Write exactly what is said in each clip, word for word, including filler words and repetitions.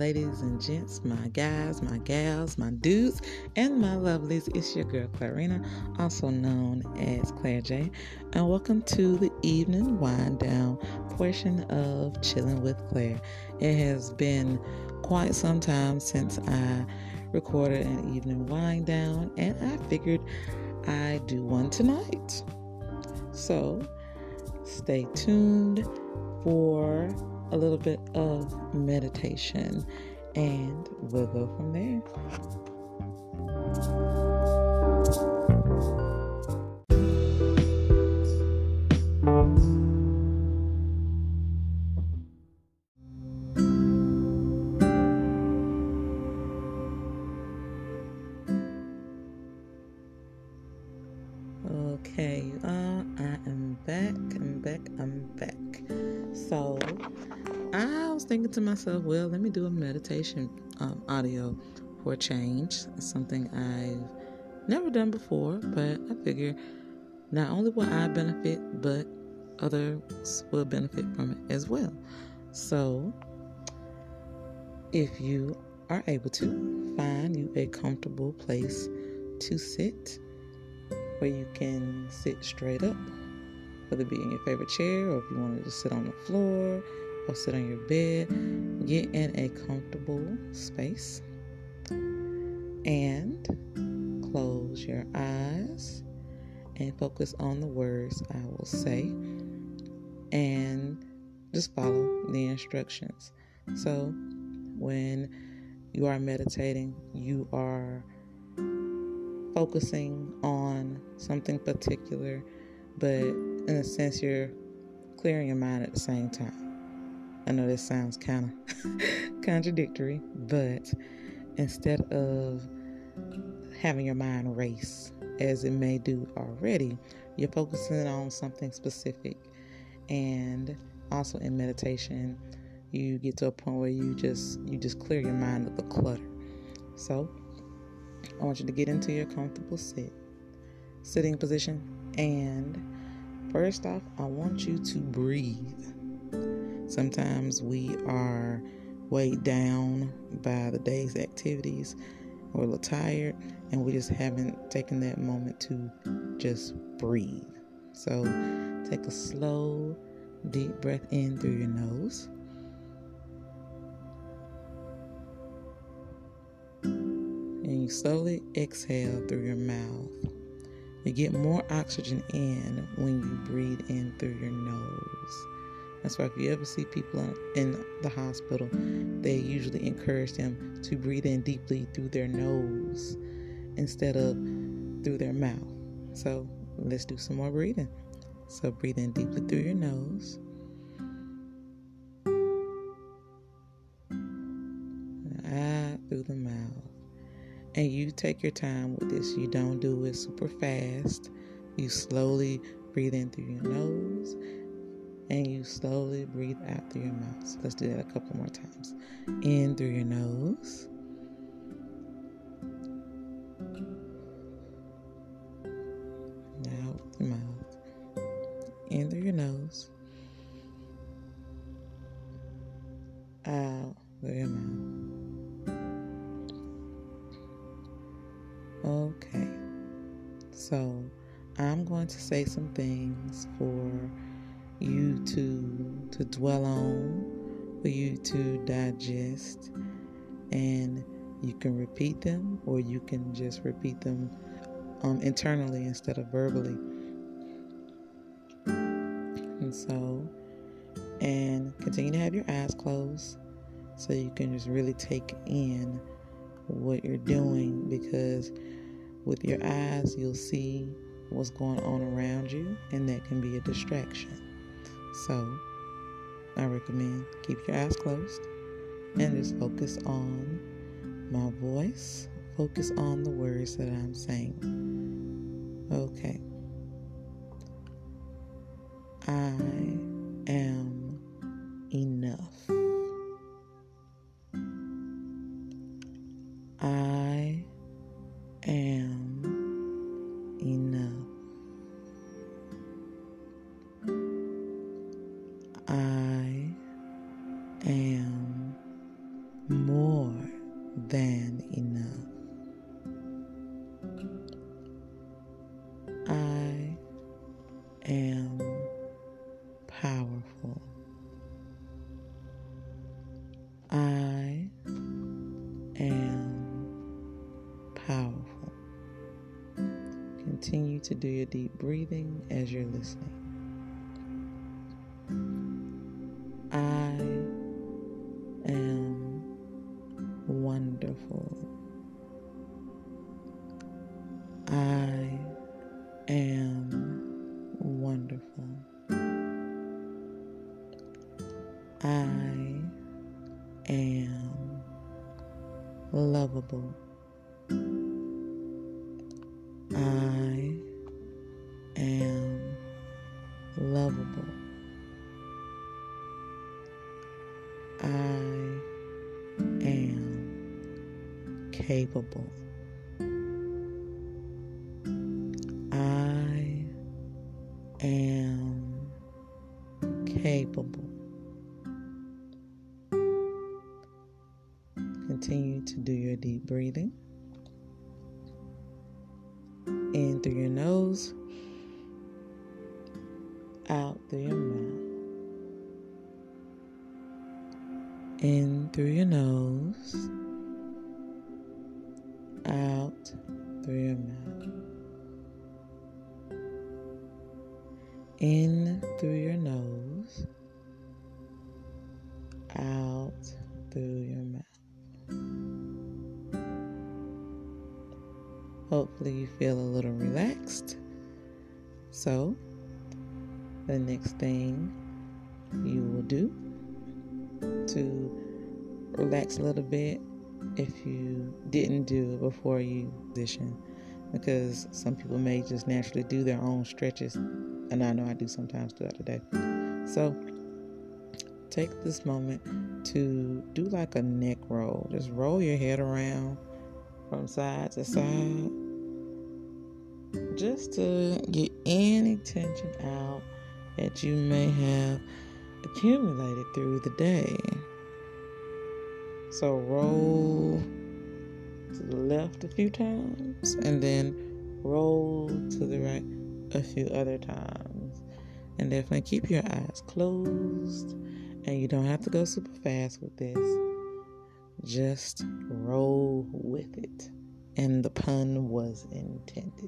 ladies and gents, my guys, my gals, my dudes, and my lovelies. It's your girl Clarina, also known as Claire J, and welcome to the evening wind down portion of Chilling with Claire. It has been quite some time since I recorded an evening wind down, and I figured I'd do one tonight. So stay tuned for a little bit of meditation, and we'll go from there. Okay, uh, I am back, I'm back, I'm back. So, I was thinking to myself, well, let me do a meditation um, audio for a change. It's something I've never done before, but I figure not only will I benefit, but others will benefit from it as well. So, if you are able to, find you a comfortable place to sit, where you can sit straight up, whether it be in your favorite chair, or if you want to just sit on the floor or sit on your bed. Get in a comfortable space and close your eyes and focus on the words I will say, and just follow the instructions. So when you are meditating, you are focusing on something particular, but in a sense you're clearing your mind at the same time. I know this sounds kind of contradictory, but instead of having your mind race as it may do already, you're focusing on something specific. And also in meditation, you get to a point where you just you just clear your mind of the clutter. So I want you to get into your comfortable sit, sitting position, and first off, I want you to breathe. Sometimes we are weighed down by the day's activities, we're a little tired, and we just haven't taken that moment to just breathe. So take a slow, deep breath in through your nose. And you slowly exhale through your mouth. You get more oxygen in when you breathe in through your nose. That's why if you ever see people in the hospital, they usually encourage them to breathe in deeply through their nose instead of through their mouth. So let's do some more breathing. So breathe in deeply through your nose. Out through the mouth. And you take your time with this. You don't do it super fast. You slowly breathe in through your nose, and you slowly breathe out through your mouth. So let's do that a couple more times. In through your nose. Out through your mouth. In through your nose. Out through your mouth. Okay, so I'm going to say some things for you to to dwell on, for you to digest, and you can repeat them, or you can just repeat them um, internally instead of verbally. And so, and continue to have your eyes closed so you can just really take in what you're doing, because with your eyes you'll see what's going on around you, and that can be a distraction. So I recommend keep your eyes closed and just focus on my voice, focus on the words that I'm saying. Okay. I am enough. I am enough. I am more powerful. Continue to do your deep breathing as you're listening. I am wonderful. I am wonderful. I am lovable. I am lovable. I am capable. I am capable. Continue to do your deep breathing. In through your nose, out through your mouth. In through your nose, out through your mouth. In through your nose, out through your mouth. Hopefully you feel a little relaxed. So, the next thing you will do to relax a little bit, if you didn't do it before you audition, because some people may just naturally do their own stretches, and I know I do sometimes throughout the day. So, take this moment to do like a neck roll. Just roll your head around from side to side, just to get any tension out that you may have accumulated through the day. So roll to the left a few times and then roll to the right a few other times. And definitely keep your eyes closed, and you don't have to go super fast with this. Just roll with it. And the pun was intended.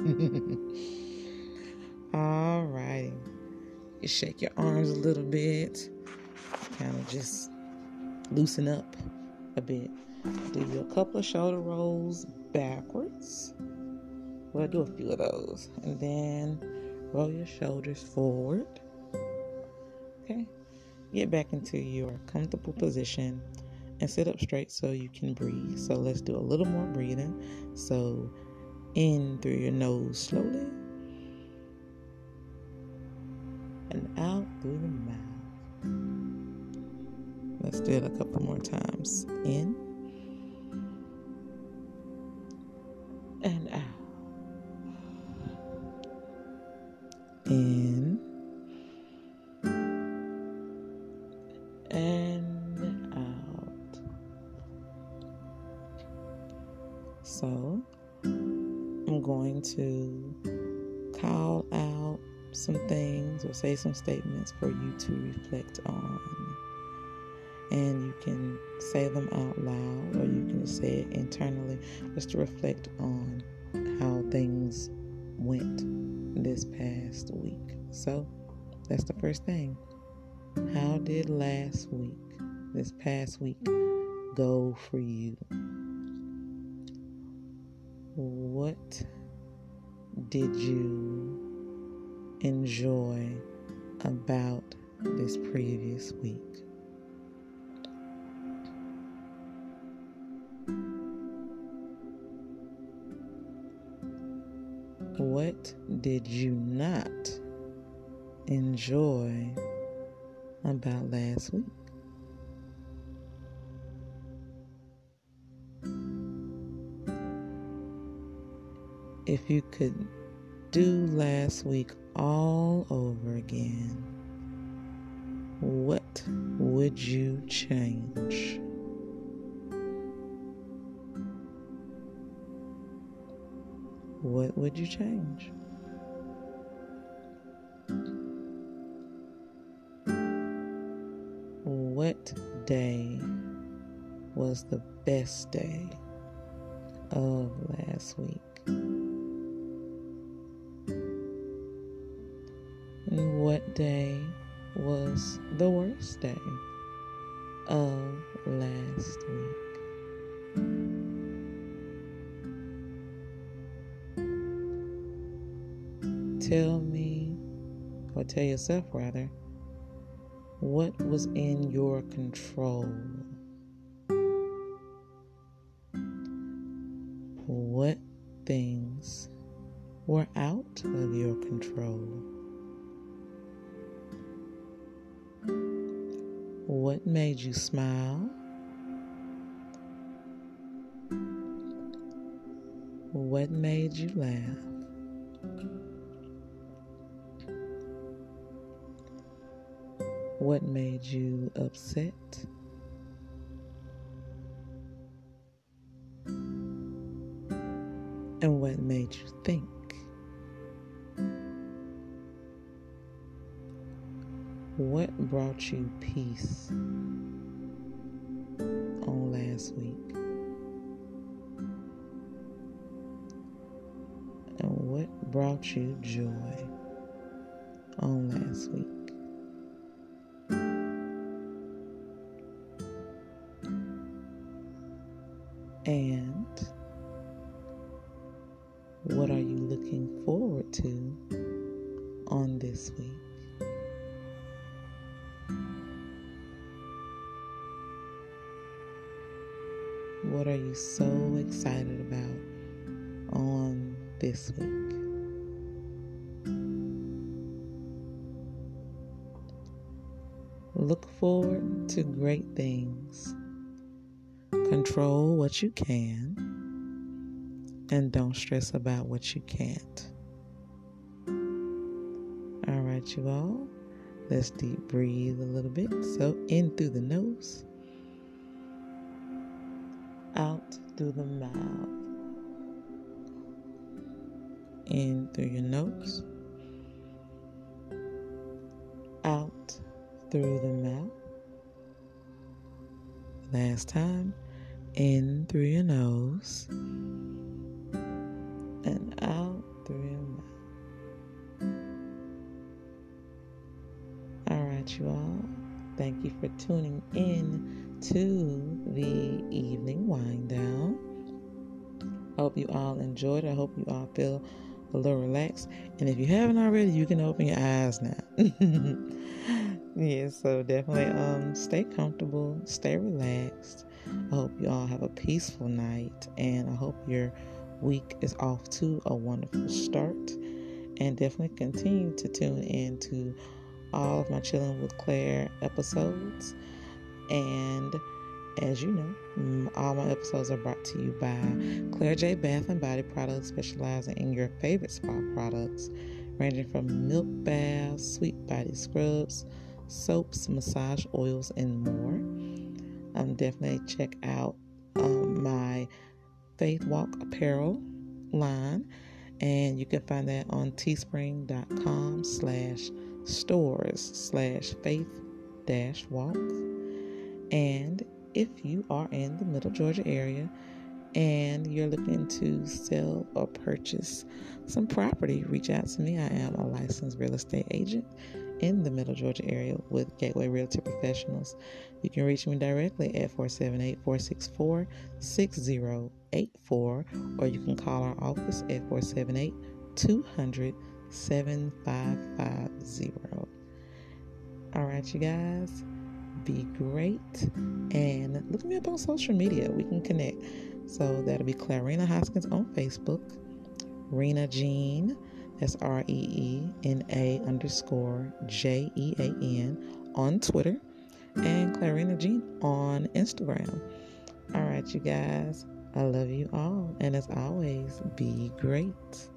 Alrighty. You shake your arms a little bit. Kind of just loosen up a bit. Do you a couple of shoulder rolls backwards. Well, do a few of those. And then roll your shoulders forward. Okay. Get back into your comfortable position and sit up straight so you can breathe. So let's do a little more breathing. So in through your nose slowly and out through the mouth. Let's do it a couple more times. In and out. In and out. So I'm going to call out some things or say some statements for you to reflect on. And you can say them out loud, or you can just say it internally, just to reflect on how things went this past week. So that's the first thing. How did last week, this past week, go for you? What did you enjoy about this previous week? What did you not enjoy about last week? If you could do last week all over again, what would you change? What would you change? What day was the best day of last week. And what day was the worst day of last week? Tell me, or tell yourself rather, what was in your control? What things were out of your control? What made you smile? What made you laugh? What made you upset? And what made you think? What brought you peace on last week? And what brought you joy on last week? And what are you looking forward to on this week? What are you so excited about on this week? Look forward to great things. Control what you can, and don't stress about what you can't. All right, you all. Let's deep breathe a little bit. So in through the nose, out through the mouth. In through your nose, out through the mouth. Last time, in through your nose and out through your mouth. All right, you all. Thank you for tuning in to the evening wind down. I hope you all enjoyed. I hope you all feel a little relaxed. And if you haven't already, you can open your eyes now. Yeah, so definitely um stay comfortable, stay relaxed. I hope you all have a peaceful night, and I hope your week is off to a wonderful start. And definitely continue to tune in to all of my Chilling with Claire episodes. And as you know, all my episodes are brought to you by Claire J. Bath and Body Products, specializing in your favorite spa products, ranging from milk baths, sweet body scrubs, soaps, massage oils, and more. Um, definitely check out um, my Faith Walk apparel line, and you can find that on teespring.com slash stores slash faith dash walk. And if you are in the Middle Georgia area and you're looking to sell or purchase some property, reach out to me. I am a licensed real estate agent in the Middle Georgia area with Gateway Realty Professionals. You can reach me directly at four seven eight, four six four, six zero eight four, or you can call our office at four seven eight, two hundred, seven five five zero. All right, you guys, be great, and look me up on social media. We can connect. So that'll be Clarina Hoskins on Facebook, Rena Jean, that's R E E N A underscore J E A N on Twitter, and Clarina Jean on Instagram. All right, you guys, I love you all, and as always, be great.